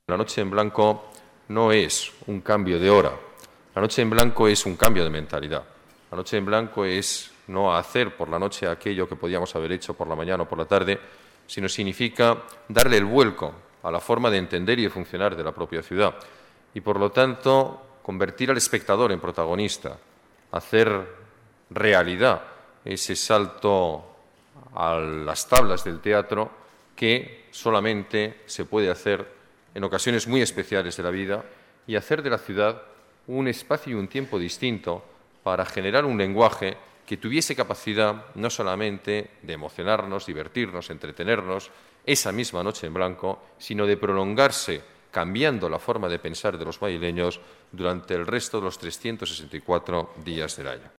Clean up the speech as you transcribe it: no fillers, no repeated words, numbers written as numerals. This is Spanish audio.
La noche en blanco no es un cambio de hora, la noche en blanco es un cambio de mentalidad. La noche en blanco es no hacer por la noche aquello que podíamos haber hecho por la mañana o por la tarde, sino significa darle el vuelco a la forma de entender y de funcionar de la propia ciudad y, por lo tanto, convertir al espectador en protagonista, hacer realidad ese salto a las tablas del teatro que solamente se puede hacer en ocasiones muy especiales de la vida y hacer de la ciudad un espacio y un tiempo distinto para generar un lenguaje que tuviese capacidad no solamente de emocionarnos, divertirnos, entretenernos esa misma noche en blanco, sino de prolongarse cambiando la forma de pensar de los madrileños durante el resto de los 364 días del año.